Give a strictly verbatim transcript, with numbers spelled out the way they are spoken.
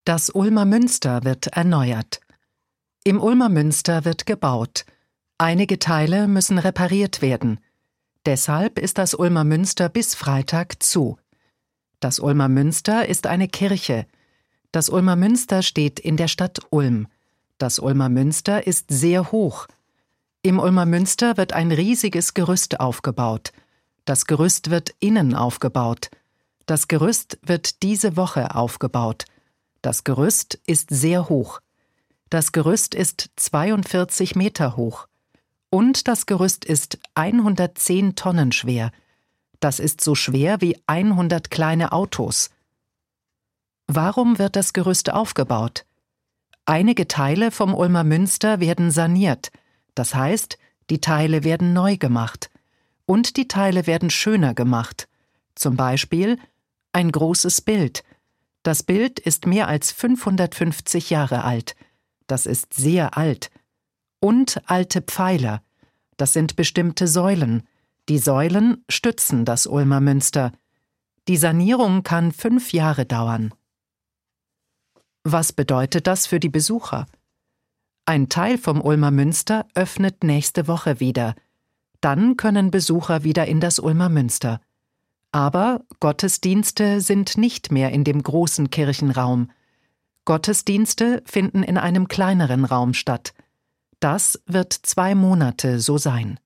Das Ulmer Münster wird erneuert. Im Ulmer Münster wird gebaut. Einige Teile müssen repariert werden. Deshalb ist das Ulmer Münster bis Freitag zu. Das Ulmer Münster ist eine Kirche. Das Ulmer Münster steht in der Stadt Ulm. Das Ulmer Münster ist sehr hoch. Im Ulmer Münster wird ein riesiges Gerüst aufgebaut. Das Gerüst wird innen aufgebaut. Das Gerüst wird diese Woche aufgebaut. Das Gerüst ist sehr hoch. Das Gerüst ist zweiundvierzig Meter hoch. Und das Gerüst ist hundertzehn Tonnen schwer. Das ist so schwer wie hundert kleine Autos. Warum wird das Gerüst aufgebaut? Einige Teile vom Ulmer Münster werden saniert. Das heißt, die Teile werden neu gemacht. Und die Teile werden schöner gemacht. Zum Beispiel ein großes Bild. Das Bild ist mehr als fünfhundertfünfzig Jahre alt. Das ist sehr alt. Und alte Pfeiler. Das sind bestimmte Säulen. Die Säulen stützen das Ulmer Münster. Die Sanierung kann fünf Jahre dauern. Was bedeutet das für die Besucher? Ein Teil vom Ulmer Münster öffnet nächste Woche wieder. Dann können Besucher wieder in das Ulmer Münster. Aber Gottesdienste sind nicht mehr in dem großen Kirchenraum. Gottesdienste finden in einem kleineren Raum statt. Das wird zwei Monate so sein.